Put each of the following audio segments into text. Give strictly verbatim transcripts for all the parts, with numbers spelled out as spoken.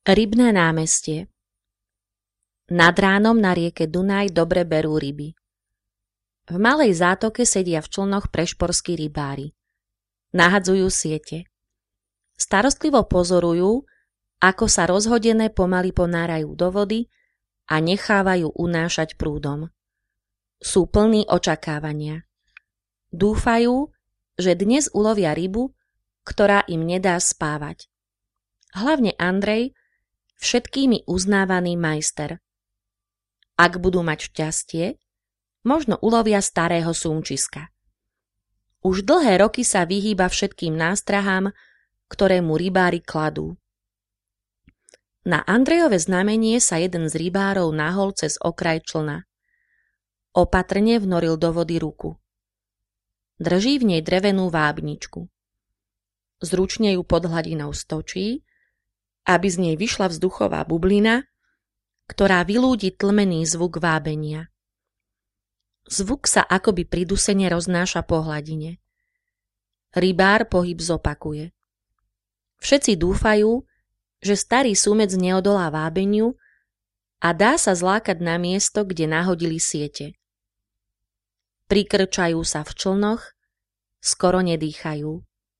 Rybné námestie. Nad ránom na rieke Dunaj dobre berú ryby. V malej zátoke sedia v člnoch prešporskí rybári. Nahadzujú siete. Starostlivo pozorujú, ako sa rozhodené pomaly ponárajú do vody a nechávajú unášať prúdom. Sú plní očakávania. Dúfajú, že dnes ulovia rybu, ktorá im nedá spávať. Hlavne Andrej, všetkými uznávaný majster. Ak budú mať šťastie, možno ulovia starého sumčiska. Už dlhé roky sa vyhýba všetkým nástrahám, ktoré mu rybári kladú. Na Andrejove znamenie sa jeden z rybárov nahol cez okraj člna. Opatrne vnoril do vody ruku. Drží v nej drevenú vábničku. Zručne ju pod hladinou stočí, aby z nej vyšla vzduchová bublina, ktorá vylúdi tlmený zvuk vábenia. Zvuk sa akoby pridusene roznáša po hladine. Rybár pohyb zopakuje. Všetci dúfajú, že starý sumec neodolá vábeniu a dá sa zlákať na miesto, kde nahodili siete. Prikrčajú sa v člnoch, skoro nedýchajú.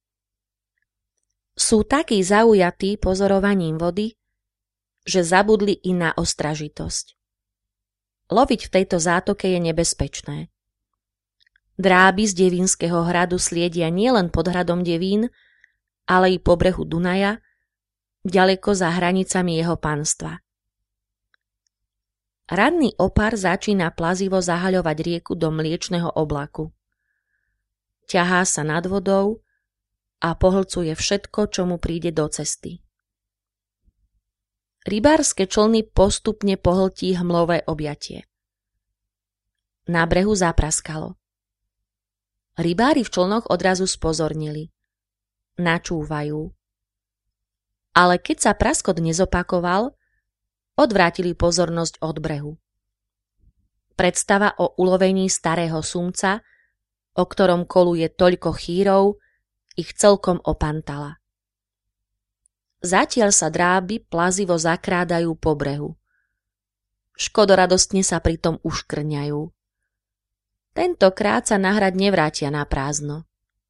Sú takí zaujatí pozorovaním vody, že zabudli i na ostražitosť. Loviť v tejto zátoke je nebezpečné. Dráby z Devínskeho hradu sliedia nielen pod hradom Devín, ale i po brehu Dunaja, ďaleko za hranicami jeho panstva. Ranný opar začína plazivo zahaľovať rieku do mliečneho oblaku. Ťahá sa nad vodou a pohlcuje všetko, čo mu príde do cesty. Rybárske člny postupne pohltí hmlové objatie. Na brehu zapraskalo. Rybári v člnoch odrazu spozornili. Načúvajú. Ale keď sa praskot nezopakoval, odvrátili pozornosť od brehu. Predstava o ulovení starého sumca, o ktorom koluje toľko chýrov, ich celkom opantala. Zatiaľ sa dráby plazivo zakrádajú po brehu. Škodoradostne sa pritom uškrňajú. Tentokrát sa na hrad nevrátia na prázdno.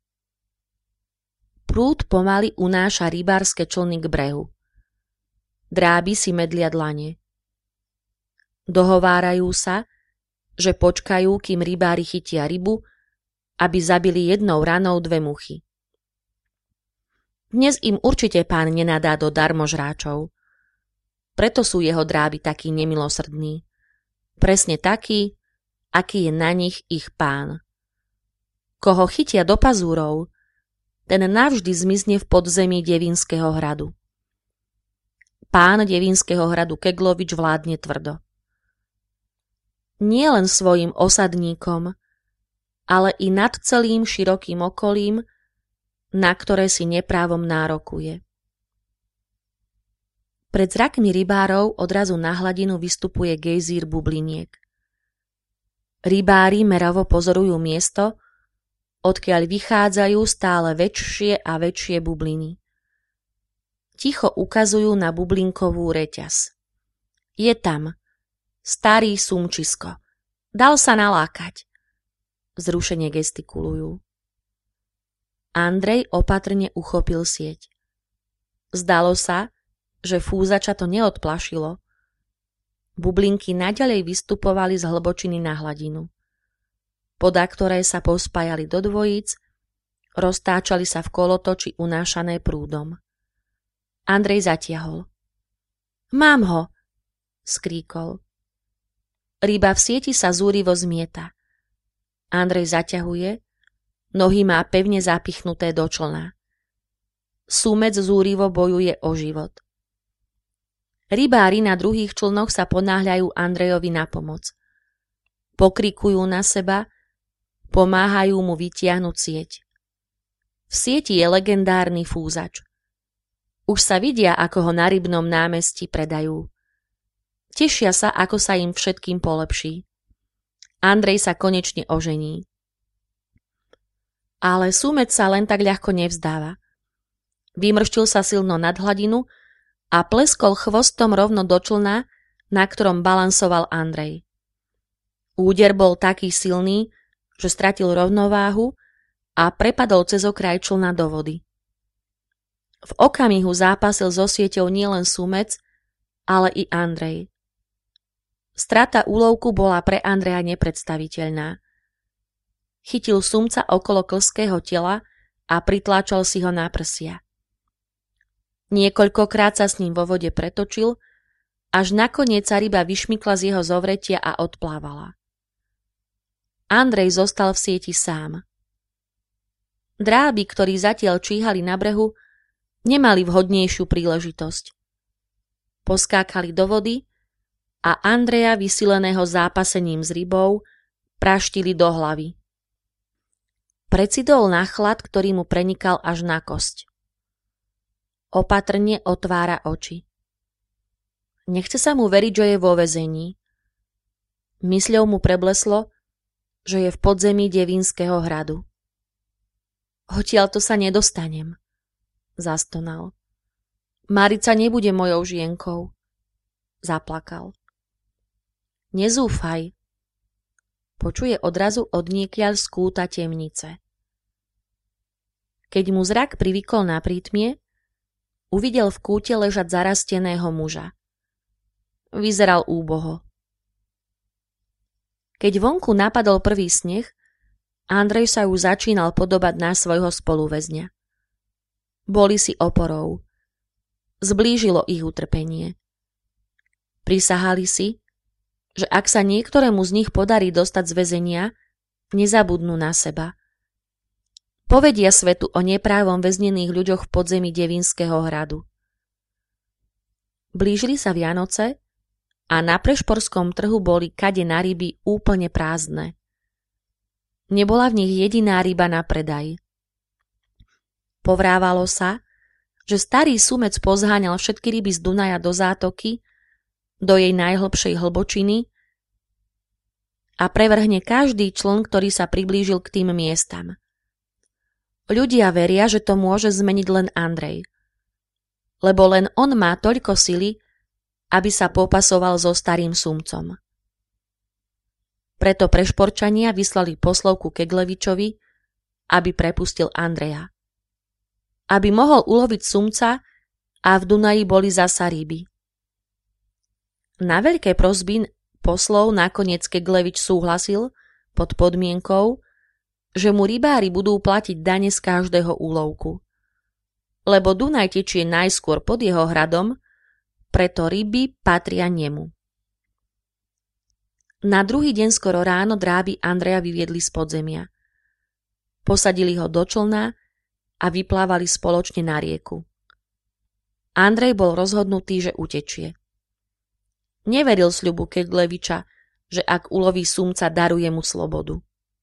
Prúd pomaly unáša rybárske člny k brehu. Dráby si medlia dlane. Dohovárajú sa, že počkajú, kým rybári chytia rybu, aby zabili jednou ranou dve muchy. Dnes im určite pán nenadá do darmožráčov. Preto sú jeho dráby takí nemilosrdní. Presne takí, aký je na nich ich pán. Koho chytia do pazúrov, ten navždy zmizne v podzemí Devínskeho hradu. Pán Devínskeho hradu Keglovič vládne tvrdo. Nie len svojim osadníkom, ale i nad celým širokým okolím, na ktoré si neprávom nárokuje. Pred zrakmi rybárov odrazu na hladinu vystupuje gejzír bubliniek. Rybári meravo pozorujú miesto, odkiaľ vychádzajú stále väčšie a väčšie bubliny. Ticho ukazujú na bublinkovú reťaz. Je tam. Starý sumčisko. Dal sa nalákať. Zrušene gestikulujú. Andrej opatrne uchopil sieť. Zdalo sa, že fúzača to neodplašilo. Bublinky naďalej vystupovali z hlbočiny na hladinu. Podá, ktoré sa pospájali do dvojíc, roztáčali sa v kolotoči unášané prúdom. Andrej zatiahol. Mám ho, skríkol. Ryba v sieti sa zúrivo zmieta. Andrej zaťahuje, nohy má pevne zapichnuté do člna. Sumec zúrivo bojuje o život. Rybári na druhých člnoch sa ponáhľajú Andrejovi na pomoc. Pokrikujú na seba, pomáhajú mu vytiahnuť sieť. V sieti je legendárny fúzač. Už sa vidia, ako ho na rybnom námestí predajú. Tešia sa, ako sa im všetkým polepší. Andrej sa konečne ožení. Ale sumec sa len tak ľahko nevzdáva. Vymrštil sa silno nad hladinu a pleskol chvostom rovno do člna, na ktorom balansoval Andrej. Úder bol taký silný, že stratil rovnováhu a prepadol cez okraj člna do vody. V okamihu zápasil so sieťou nielen Sumec, ale i Andrej. Strata úlovku bola pre Andreja nepredstaviteľná. Chytil Sumca okolo klského tela a pritláčal si ho na prsia. Niekoľkokrát sa s ním vo vode pretočil, až nakoniec sa ryba vyšmykla z jeho zovretia a odplávala. Andrej zostal v sieti sám. Dráby, ktorí zatiaľ číhali na brehu, nemali vhodnejšiu príležitosť. Poskákali do vody a Andreja, vysileného zápasením s rybou, praštili do hlavy. Precidol na chlad, ktorý mu prenikal až na kosť. Opatrne otvára oči. Nechce sa mu veriť, že je vo väzení. Mysľou mu prebleslo, že je v podzemí Devínskeho hradu. Odtiaľto sa nedostanem, zastonal. Marica nebude mojou žienkou, zaplakal. Nezúfaj, počuje odrazu odniekiaľ z kúta temnice. Keď mu zrak privykol na prítmie, uvidel v kúte ležať zarasteného muža. Vyzeral úboho. Keď vonku napadol prvý sneh, Andrej sa už začínal podobať na svojho spoluväzňa. Boli si oporou. Zblížilo ich utrpenie. Prisahali si, že ak sa niektorému z nich podarí dostať z väzenia, nezabudnú na seba. Povedia svetu o neprávom väznených ľuďoch v podzemí Devínskeho hradu. Blížili sa Vianoce a na prešporskom trhu boli kade na ryby úplne prázdne. Nebola v nich jediná ryba na predaj. Povrávalo sa, že starý Sumec pozháňal všetky ryby z Dunaja do zátoky, do jej najhlbšej hlbočiny a prevrhne každý čln, ktorý sa priblížil k tým miestam. Ľudia veria, že to môže zmeniť len Andrej, lebo len on má toľko sily, aby sa popasoval so starým Sumcom. Preto prešporčania vyslali poslovku Keglevičovi, aby prepustil Andreja. Aby mohol uloviť Sumca a v Dunaji boli zasa ryby. Na veľké prosby poslov nakoniec Keglevič súhlasil pod podmienkou, že mu rybári budú platiť dane z každého úlovku. Lebo Dunaj tečie najskôr pod jeho hradom, preto ryby patria nemu. Na druhý deň skoro ráno dráby Andreja vyviedli z podzemia. Posadili ho do člna a vyplávali spoločne na rieku. Andrej bol rozhodnutý, že utečie. Neveril sľubu Kegleviča, že ak uloví Sumca, daruje mu slobodu.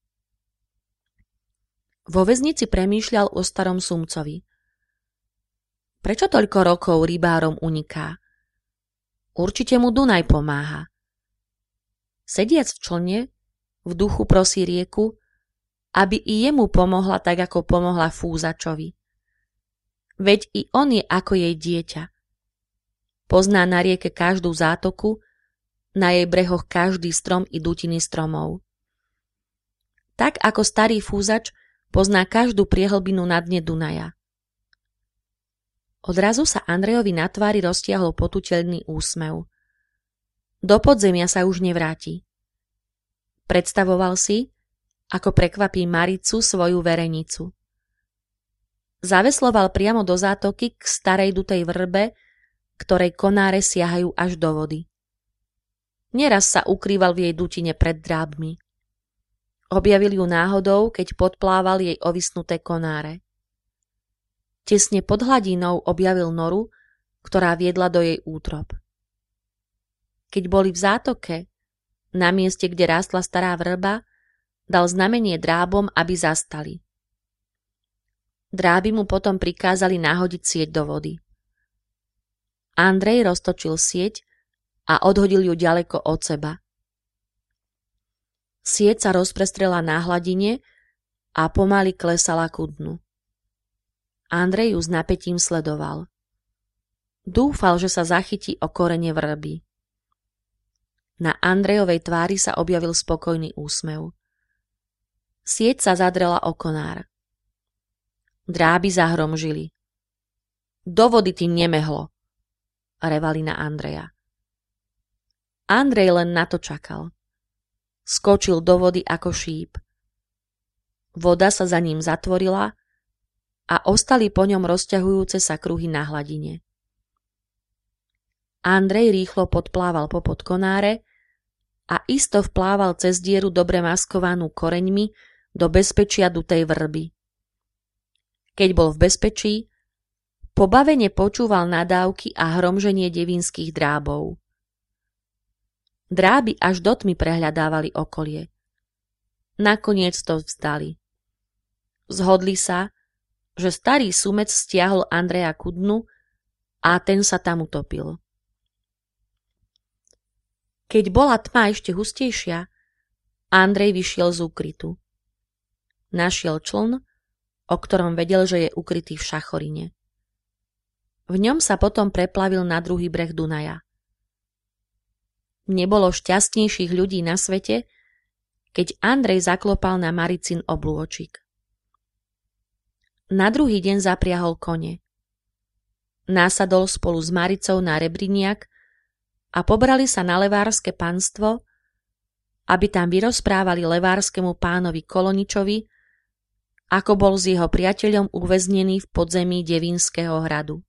Vo väznici premýšľal o starom Sumcovi. Prečo toľko rokov rybárom uniká? Určite mu Dunaj pomáha. Sediac v člne, v duchu prosí rieku, aby i jemu pomohla tak, ako pomohla Fúzačovi. Veď i on je ako jej dieťa. Pozná na rieke každú zátoku, na jej brehoch každý strom i dutiny stromov. Tak ako starý Fúzač pozná každú priehlbinu na dne Dunaja. Odrazu sa Andrejovi na tvári roztiahol potuteľný úsmev. Do podzemia sa už nevráti. Predstavoval si, ako prekvapí Maricu, svoju verenicu. Zavesloval priamo do zátoky k starej dutej vrbe, ktorej konáre siahajú až do vody. Neraz sa ukrýval v jej dutine pred drábmi. Objavil ju náhodou, keď podplával jej ovisnuté konáre. Tesne pod hladinou objavil noru, ktorá viedla do jej útrob. Keď boli v zátoke, na mieste, kde rástla stará vrba, dal znamenie drábom, aby zastali. Dráby mu potom prikázali nahodiť sieť do vody. Andrej roztočil sieť a odhodil ju ďaleko od seba. Sieť sa rozprestrela na hladine a pomaly klesala ku dnu. Andrej ju s napätím sledoval. Dúfal, že sa zachytí o korene vrby. Na Andrejovej tvári sa objavil spokojný úsmev. Sieť sa zadrela o konár. Dráby zahromžili. Do vody ty nemehlo, revali na Andreja. Andrej len na to čakal. Skočil do vody ako šíp. Voda sa za ním zatvorila a ostali po ňom rozťahujúce sa kruhy na hladine. Andrej rýchlo podplával popod konáre a isto vplával cez dieru dobre maskovanú koreňmi do bezpečia dutej vrby. Keď bol v bezpečí, pobavene počúval nadávky a hromženie devínskych drábov. Dráby až do tmy prehľadávali okolie. Nakoniec to vzdali. Zhodli sa, že starý sumec stiahol Andreja ku dnu a ten sa tam utopil. Keď bola tma ešte hustejšia, Andrej vyšiel z úkrytu. Našiel čln, o ktorom vedel, že je ukrytý v šachorine. V ňom sa potom preplavil na druhý breh Dunaja. Nebolo šťastnejších ľudí na svete, keď Andrej zaklopal na Maricin oblôčik. Na druhý deň zapriahol kone. Násadol spolu s Maricou na Rebriniak a pobrali sa na levárske panstvo, aby tam vyrozprávali levárskemu pánovi Koloničovi, ako bol s jeho priateľom uväznený v podzemí Devínskeho hradu.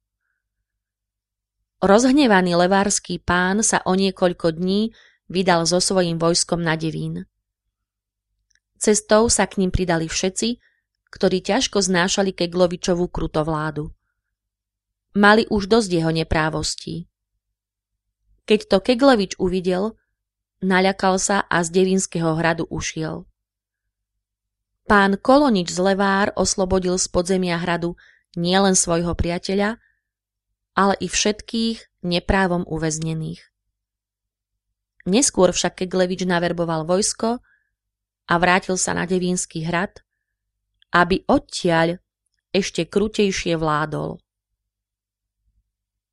Rozhnevaný levársky pán sa o niekoľko dní vydal so svojím vojskom na Devín. Cestou sa k ním pridali všetci, ktorí ťažko znášali Keglovičovú krutovládu. Mali už dosť jeho neprávostí. Keď to Keglevič uvidel, naľakal sa a z Devínskeho hradu ušiel. Pán Kolonič z Levár oslobodil z podzemia hradu nielen svojho priateľa, ale i všetkých neprávom uväznených. Neskôr však Keglevič naverboval vojsko a vrátil sa na Devínsky hrad, aby odtiaľ ešte krutejšie vládol.